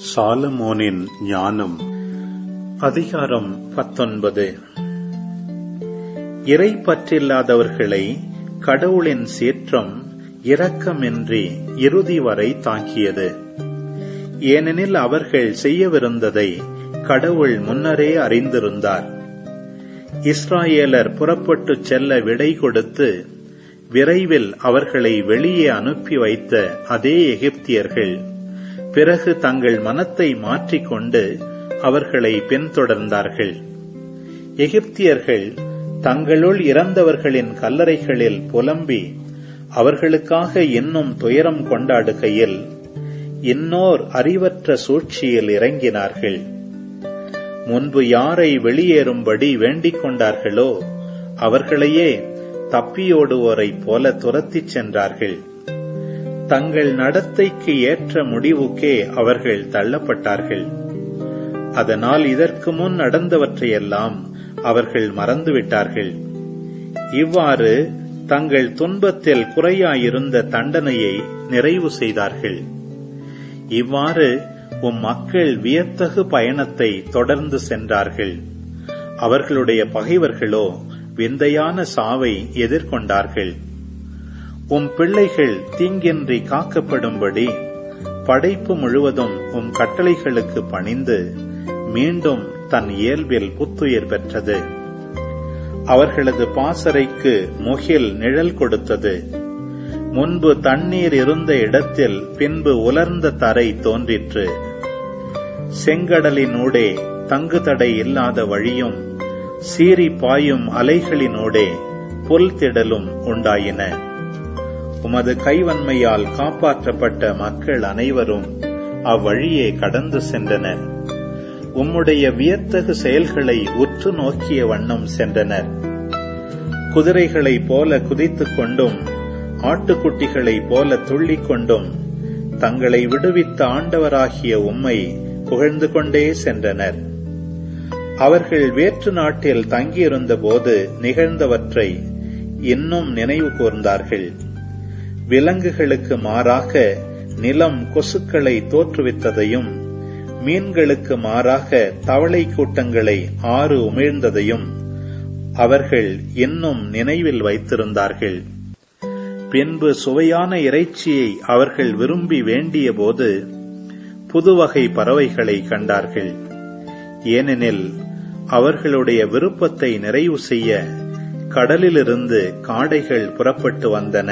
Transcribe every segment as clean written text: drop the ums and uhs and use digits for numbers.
சாலமோனின் ஞானம். அதிகாரம் 19. இறை பற்றில்லாதவர்களை கடவுளின் சீற்றம் இரக்கமின்றி இறுதி வரை தாக்கியது. ஏனெனில் அவர்கள் செய்யவிருந்ததை கடவுள் முன்னரே அறிந்திருந்தார். இஸ்ராயேலர் புறப்பட்டுச் செல்ல விடை கொடுத்து விரைவில் அவர்களை வெளியே அனுப்பி வைத்த அதே எகிப்தியர்கள் பிறகு தங்கள் மனத்தை மாற்றிக்கொண்டு அவர்களை பின்தொடர்ந்தார்கள். எகிப்தியர்கள் தங்களுள் இறந்தவர்களின் கல்லறைகளில் புலம்பி அவர்களுக்காக இன்னும் துயரம் கொண்டாடுகையில் இன்னோர் அறிவற்ற சூழ்ச்சியில் இறங்கினார்கள். முன்பு யாரை வெளியேறும்படி வேண்டிக் கொண்டார்களோ அவர்களையே தப்பியோடுவோரைப் போல துரத்திச் சென்றார்கள். தங்கள் நடத்தைக்கு ஏற்ற முடிவுக்கே அவர்கள் தள்ளப்பட்டார்கள். அதனால் இதற்கு முன் நடந்தவற்றையெல்லாம் அவர்கள் மறந்துவிட்டார்கள். இவ்வாறு தங்கள் துன்பத்தில் குறையாயிருந்த தண்டனையை நிறைவு செய்தார்கள். இவ்வாறு மக்கள் வியத்தகு பயணத்தை தொடர்ந்து சென்றார்கள். அவர்களுடைய பகைவர்களோ விந்தையான சாவை எதிர்கொண்டார்கள். பிள்ளைகள் தீங்கின்றி காக்கப்படும்படி படைப்பு முழுவதும் கட்டளைகளுக்கு பணிந்து மீண்டும் தன் இயல்பில் புத்துயிர் பெற்றது. அவர்களது பாசறைக்கு முகில் நிழல் கொடுத்தது. முன்பு தண்ணீர் இருந்த இடத்தில் பின்பு உலர்ந்த தரை தோன்றிற்று. செங்கடலினூடே தங்குதடை இல்லாத வழியும் சீறி பாயும் அலைகளினூடே புல்திடலும் உண்டாயின. உமது கைவன்மையால் காப்பாற்றப்பட்ட மக்கள் அனைவரும் அவ்வழியே கடந்து சென்றனர். உம்முடைய வியத்தகு செயல்களை உற்று நோக்கிய வண்ணம் சென்றனர். குதிரைகளைப் போல குதித்துக் கொண்டும் ஆட்டுக்குட்டிகளைப் போல துள்ளிக் கொண்டும் தங்களை விடுவித்த ஆண்டவராகிய உம்மை புகழ்ந்து கொண்டே சென்றனர். அவர்கள் வேற்று நாட்டில் தங்கியிருந்த போது நிகழ்ந்தவற்றை இன்னும் நினைவு கூர்ந்தார்கள். விலங்குகளுக்கு மாறாக நிலம் கொசுக்களை தோற்றுவித்ததையும் மீன்களுக்கு மாறாக தவளை கூட்டங்களை ஆறு உமிழ்ந்ததையும் அவர்கள் இன்னும் நினைவில் வைத்திருந்தார்கள். பின்பு சுவையான இறைச்சியை அவர்கள் விரும்பி வேண்டிய போது புதுவகை பறவைகளை கண்டார்கள். ஏனெனில் அவர்களுடைய விருப்பத்தை நிறைவு செய்ய கடலிலிருந்து காடைகள் புறப்பட்டு வந்தன.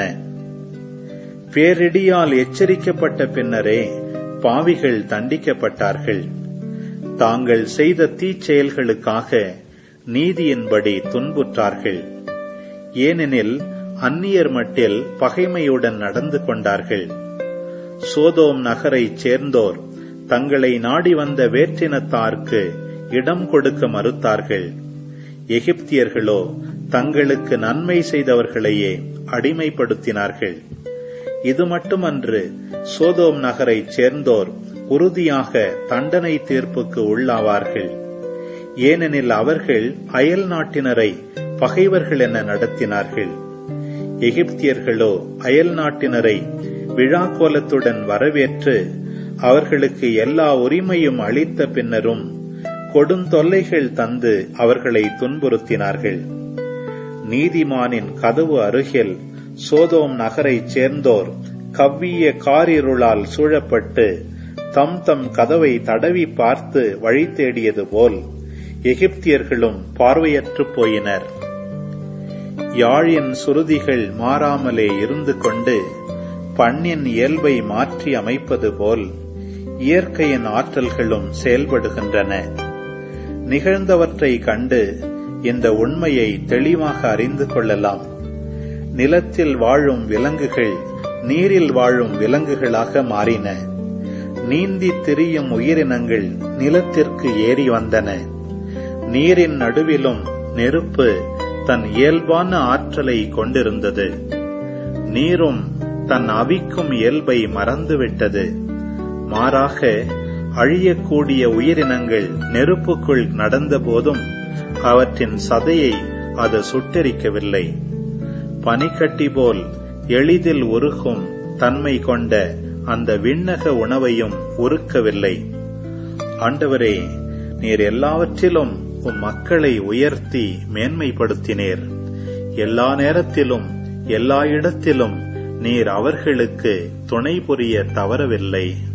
பேரிடியால் எச்சரிக்கப்பட்ட பின்னரே பாவிகள் தண்டிக்கப்பட்டார்கள். தாங்கள் செய்த தீச்செயல்களுக்காக நீதியின்படி துன்புற்றார்கள். ஏனெனில் அந்நியர் மட்டில் பகைமையுடன் நடந்து கொண்டார்கள். சோதோம் நகரைச் சேர்ந்தோர் தங்களை நாடி வந்த வேற்றினத்தார்க்கு இடம் கொடுக்க மறுத்தார்கள். எகிப்தியர்களோ தங்களுக்கு நன்மை செய்தவர்களையே அடிமைப்படுத்தினார்கள். இது மட்டுமன்று, சோதோம் நகரைச் சேர்ந்தோர் உறுதியாக தண்டனை தீர்ப்புக்கு உள்ளாவார்கள். ஏனெனில் அவர்கள் அயல் நாட்டினரை பகைவர்கள் என நடத்தினார்கள். எகிப்தியர்களோ அயல் நாட்டினரை விழாக்கோலத்துடன் வரவேற்று அவர்களுக்கு எல்லா உரிமையும் அளித்த பின்னரும் கொடுந்தொல்லைகள் தந்து அவர்களை துன்புறுத்தினார்கள். நீதிமானின் கதவு அருகில் சோதோம் நகரைச் சேர்ந்தோர் கவ்விய காரிருளால் சூழப்பட்டு தம் தம் கதவை தடவி பார்த்து வழி தேடியது போல் எகிப்தியர்களும் பார்வையற்று போயினர். யாழின் சுருதிகள் மாறாமலே இருந்து கொண்டு பண்ணின் இயல்பை மாற்றி அமைப்பது போல் இயற்கையின் ஆற்றல்களும் செயல்படுகின்றன. நிகழ்ந்தவற்றை கண்டு இந்த உண்மையை தெளிவாக அறிந்து கொள்ளலாம். நிலத்தில் வாழும் விலங்குகள் நீரில் வாழும் விலங்குகளாக மாறின. நீந்தி திரியும் உயிரினங்கள் நிலத்திற்கு ஏறி வந்தன. நீரின் நடுவிலும் நெருப்பு தன் இயல்பான ஆற்றலை கொண்டிருந்தது. நீரும் தன் அவிக்கும் இயல்பை மறந்துவிட்டது. மாறாக அழியக்கூடிய உயிரினங்கள் நெருப்புக்குள் நடந்த போதும் அவற்றின் சதையை அது சுட்டெரிக்கவில்லை. பனிக்கட்டி போல் எளிதில் உருகும் தன்மை கொண்ட அந்த விண்ணக உணவையும் உருக்கவில்லை. ஆண்டவரே, நீர் எல்லாவற்றிலும் உம் மக்களை உயர்த்தி மேன்மைப்படுத்தினீர். எல்லா நேரத்திலும் எல்லா இடத்திலும் நீர் அவர்களுக்கு துணை புரிய தவறவில்லை.